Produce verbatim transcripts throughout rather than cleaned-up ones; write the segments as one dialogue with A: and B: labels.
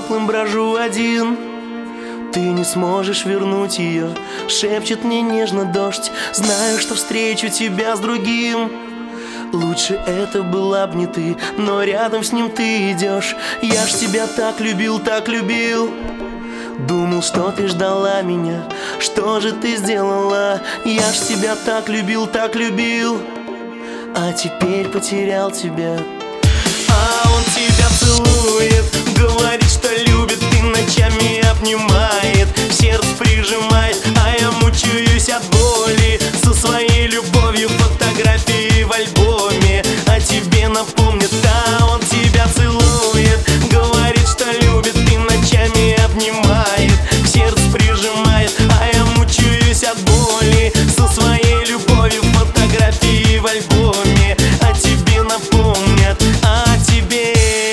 A: теплым брожу один. Ты не сможешь вернуть ее, шепчет мне нежно дождь. Знаю, что встречу тебя с другим. Лучше это была б не ты, но рядом с ним ты идешь. Я ж тебя так любил, так любил. Думал, что ты ждала меня, что же ты сделала? Я ж тебя так любил, так любил. А теперь потерял тебя. А он тебя целует, говорит, что любит, и ночами обнимает, в сердце прижимает, а я мучаюсь от боли. Со своей любовью фотографии в альбоме о тебе напомнит. А он тебя целует, говорит, что любит, и ночами обнимает, в сердце прижимает, а я мучаюсь от боли. Со своей любовью фотографии в альбоме о тебе напомнят, о тебе.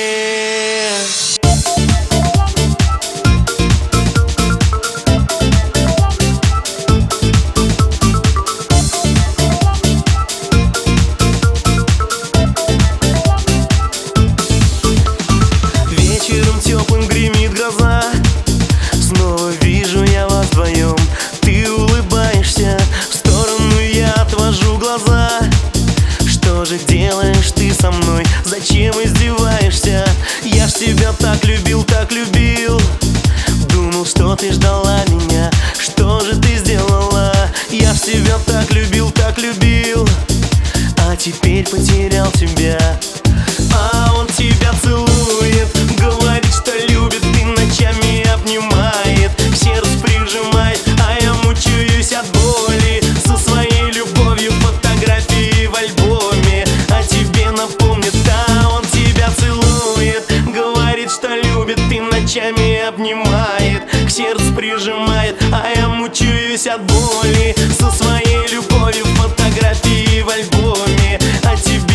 A: Вечером теплым гремит гроза, снова вижу я вас вдвоем. Ты улыбаешься, в сторону я отвожу глаза. Что же делаешь ты со мной? Зачем издеваешься? Я ж тебя так любил, так любил. Думал, что ты ждала меня, что же ты сделала? Я ж тебя так любил, так любил. А теперь потерял тебя. А он тебя целует, говорит, что любит, и ночами обнимает, в сердце прижимает, а я мучаюсь от боли. Со своей любовью фотографии в альбоме о тебе напомнит. А он тебя целует, говорит, что любит, и ночами обнимает, к сердцу прижимает, а я мучаюсь от боли. Со своей любовью фотографии в альбоме о тебе